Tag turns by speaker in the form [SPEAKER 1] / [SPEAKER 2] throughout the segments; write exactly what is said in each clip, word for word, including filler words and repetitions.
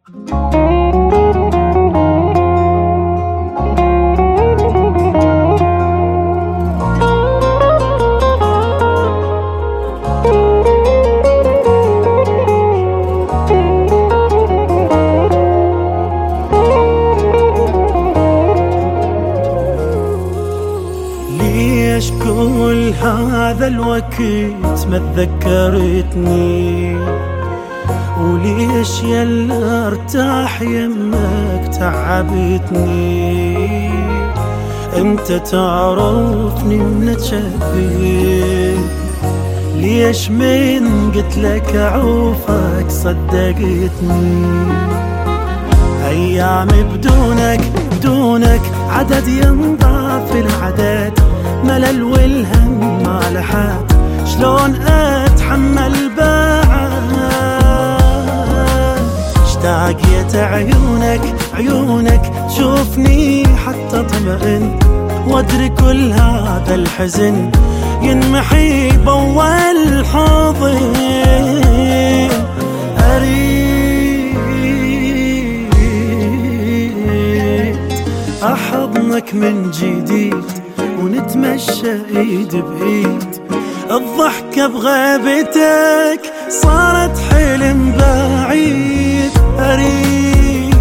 [SPEAKER 1] ليش كل هذا الوقت ما تذكرتني؟ وليش يلا ارتاح يمك تعبتني؟ انت تعرفني من شبيك، ليش من قتلك اعوفك صدقتني؟ ايام بدونك بدونك عدد ينضاف العدد، ملل والهم ما لحد شلون اتحمل بعد؟ اشتاقيت عيونك عيونك تشوفني حتى اطمئن، وادري كل هذا الحزن ينمحي باول حضن. اريد احضنك من جديد ونتمشى ايد بايد، الضحكة بغيبتك صارت حلم بعيد. أريد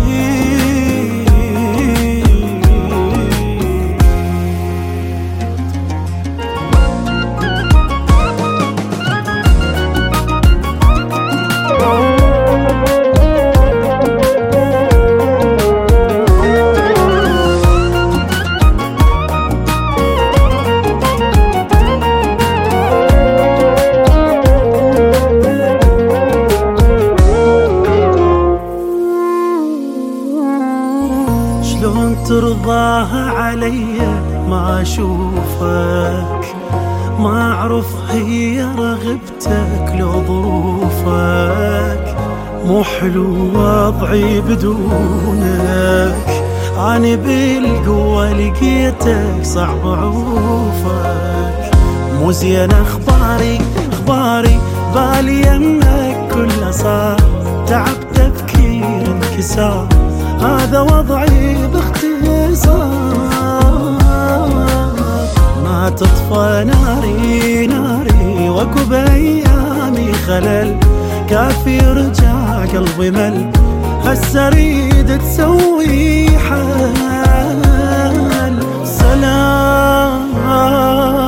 [SPEAKER 1] شلون ترضاها عليا ما اشوفك؟ ما اعرف هي رغبتك لو ظروفك، مو حلو وضعي بدونك، اني بالقوة لقيتك صعب اعوفك. مو زين اخباري اخباري بالي يمك كله صار، تعب تفكير انكسار، هذا وضعي باختصار. ما تطفى ناري ناري واكو بايامي خلل، كافي رجع قلبي مل، هسه اريد تسوي حل. سلام